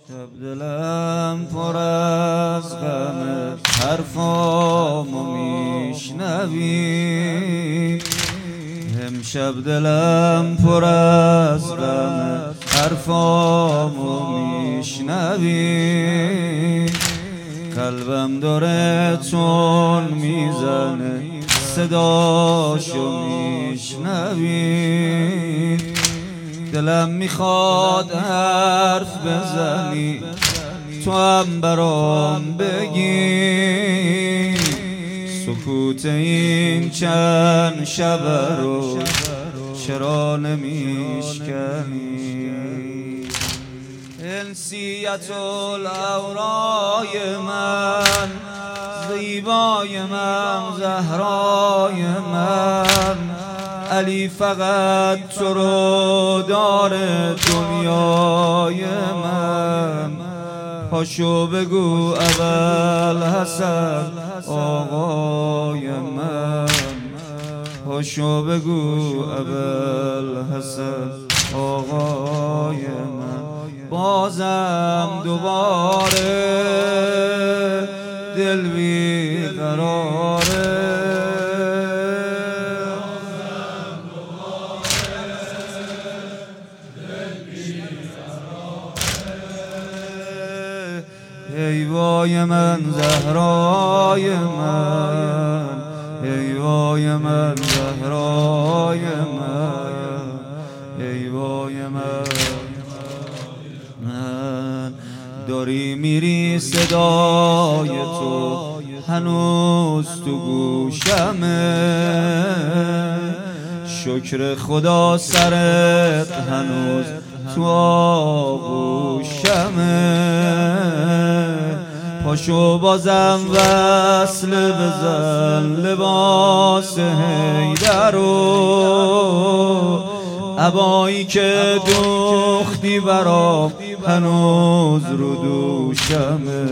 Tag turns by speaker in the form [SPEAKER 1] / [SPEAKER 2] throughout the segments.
[SPEAKER 1] شب دلم پر از غم حرفامو میشنوی، امشب دلم پر از غم حرفامو میشنوی، قلبم داره تون میزنه صداشو میشنوی، دلم میخواد حرف بزنی تو هم برام بگی، سکوت این چند شب رو چرا نمیشکنی؟ انسیت الاورای من، زیبای من، زهرای من، علی فقط تو رو داره دنیای من. پاشو بگو اول حسن آقای من، پاشو بگو اول حسن آقای من. بازم دوباره دل بیقراره، ای وای من زهرای من، ای وای من زهرای من، ای وای من. داری میری صدای تو هنوز تو گوشمه، شکر خدا سرت هنوز تو آغوشمه. پاشو بازم وصل بزن لباس حیدرو، عبایی که دوختی برام هنوز رو دوشمه.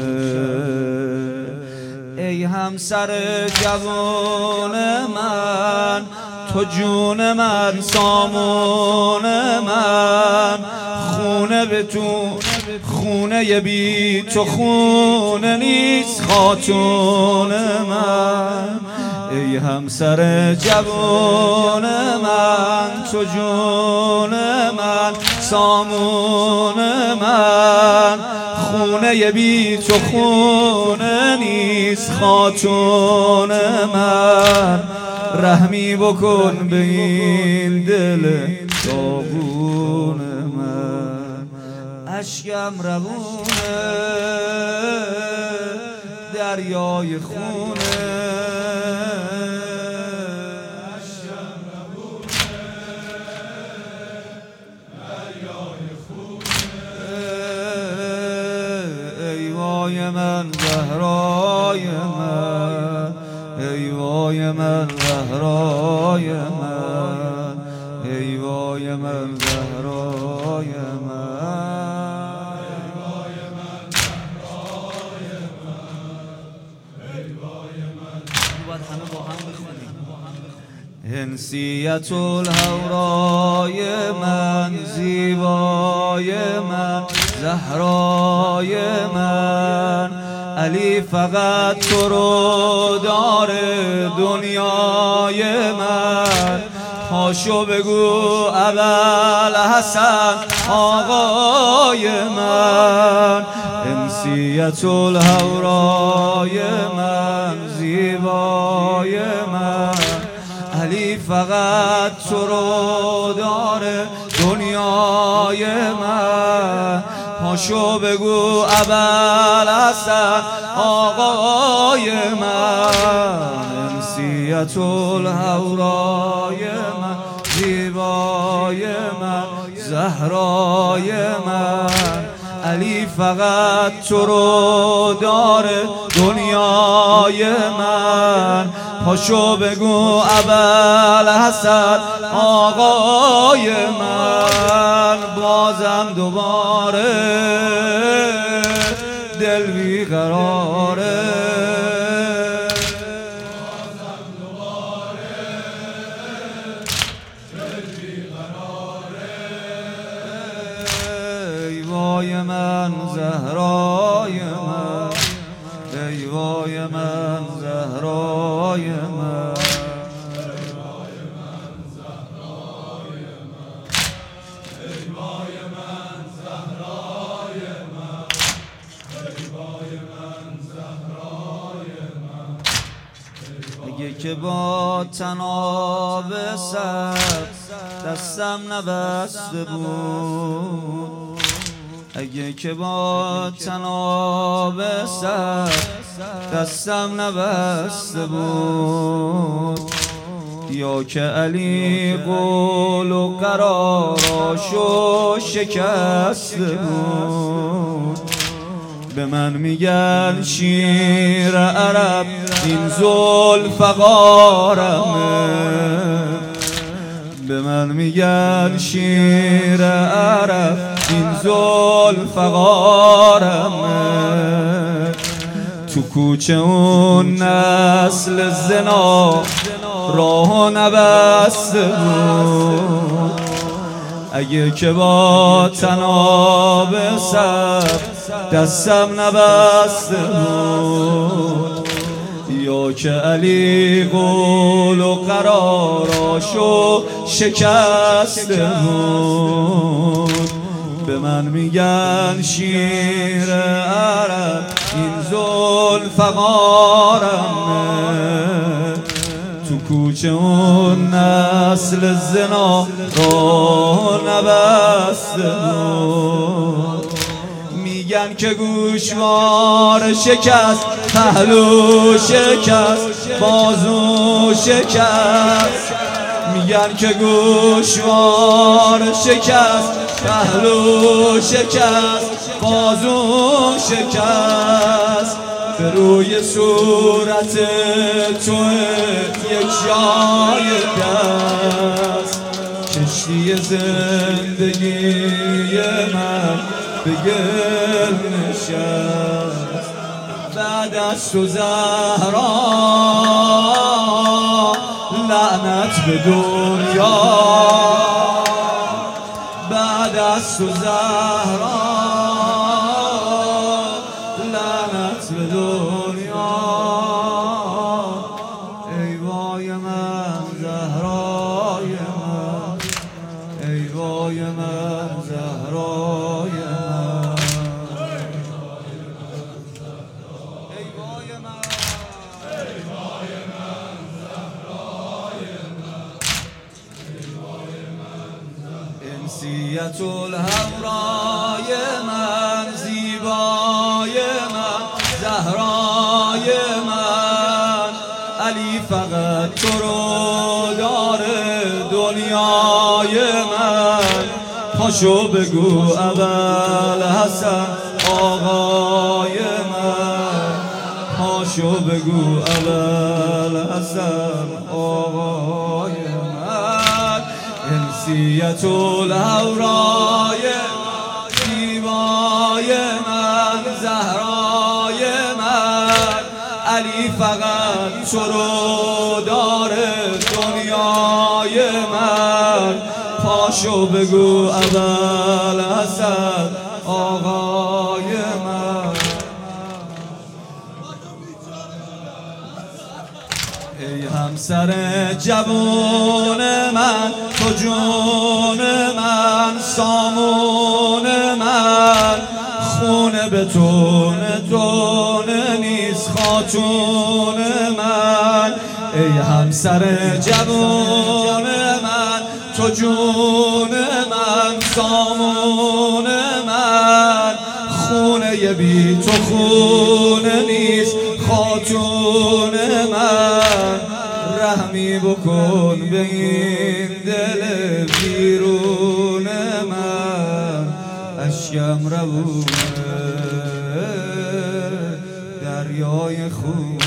[SPEAKER 1] ای همسر جوان من، تو جون من، سامون من، خونه به تو خونه بی تو خونه نیست خاتون من. ای همسر جوان من، تو جون من، سامون من، خونه بی تو خونه نیست خاتون من. رحمی بکن به این دل داغون من، اشکم روونه دریای خونه، ای وای من زهرای من، ای وای من زهرای من، ای وای من زهرای من، ای وای من. باید همه با هم بخونیم. انسیت الهورای من، زیبای من، زهرای من، علی فقط تو رو داره دنیای من. پاشو بگو اول حسن آقای من، انسیت الهورای من، زیبای من، علی فقط تو رو داره دنیای من. پاشو بگو اول حسن آقای من، انسیت الهورای من، زیبای من، زهرای من، علی فقط تو رو داره دنیای من. پاشو بگو اول حسن آقای من. بازم دوباره دل بیقراره، بازم دوباره دل بیقراره. ای وای من من زهرای من، ای وای من زهرای من. اگه که با تناب سر دستم نبسته بود، اگه که با تناب سر دستم نبسته بود، یا که علی قول و قراراشو شکسته بود. به من میگن شیر عرب این ذوالفقارمه، به من میگن شیر عرب این ذوالفقارمه. تو کوچه اون نسل زنا راه نبسته بود، اگه که با تناب سر دستم نبسته بود، یا که علی قول و قراراشو شکسته بود. به من میگن شیر عرب این ذوالفقارمه، تو کوچه اون نسل زنا راه نبسته بود. میگن که گوشوار شکست، پهلو شکست، بازو شکست. میگن که گوشوار شکست، پهلو شکست، بازو شکست. به روی صورت تو یک جای دست، کشتی زندگی من به گل نشست. بعد از تو زهرا لعنت به دنیا، بعد از تو زهرا لعنت به دنیا. ای وای من زهرای من، ای وای من زهرای من، ای وای من، ای وای من زهرای من، ای وای من. انسیت الهورای من، زیبای من، زهرای من. علی فقط تو رو داره دنیای من. پاشو بگو ابوالحسن آقای من، پاشو بگو ابوالحسن آقای من. انسیت الهورای زیبای من، زهرای من. علی فقط تو رو داره دنیای من. پاشو بگو ابوالحسن آقای من. ای همسر جوون من، تو جون من، سامون من. خونه به تونه نیست خاتون من. ای همسر جوون من، تو جون من، سامون من. خونه بی تو خونه نیست خاتون من. رحمی بکن به این دل بیرون من، اشکم روونه دریای خونه.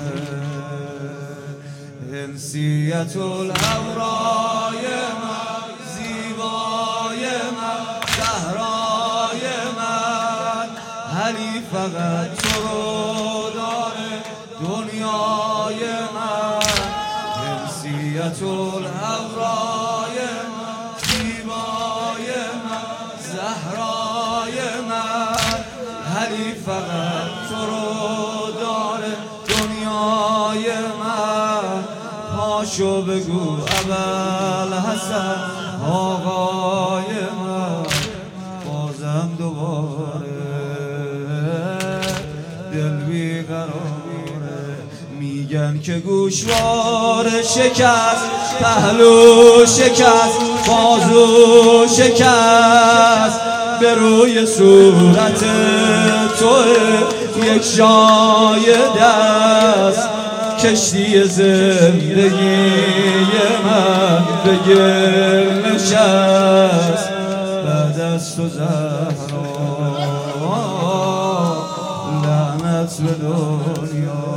[SPEAKER 1] انسیت الهورای من، زیبای من، زهرای من. علی فقط تو رو داره دنیای من. انسیت الهورای من، زیبای من، زهرای من. علی فقط تو رو داره دنیای من. پاشو بگو ابوالحسن آقای من، بازم دوباره دل بیقراره. میگن که گوشواره شکست، پهلو شکست، بازو شکست، به روی صورت تو یک شاید است. کشتی زندگی من به گل نشست، بعد از تو زهرا لعنت به دنیا.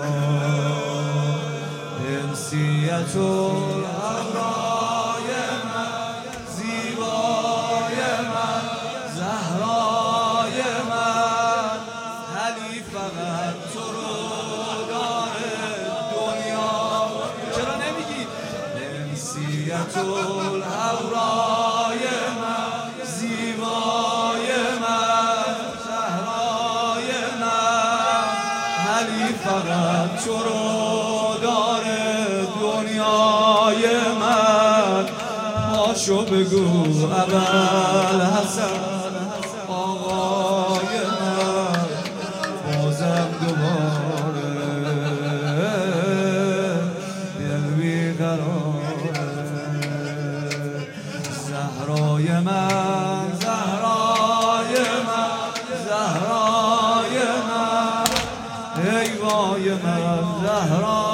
[SPEAKER 1] انسیت و همرای من، زیبای من، زهرای من، علی فقط تو رو داره دنیا. چرا نمیگی؟ انسیت و همرای من، زیبای من، زهرای من، علی فقط تو رو داره دنیای من. پاشو بگو ابوالحسن آقای من، بازم دوباره دل بیقراره. زهرای من، زهرای من، زهرای من، ای وای من زهرا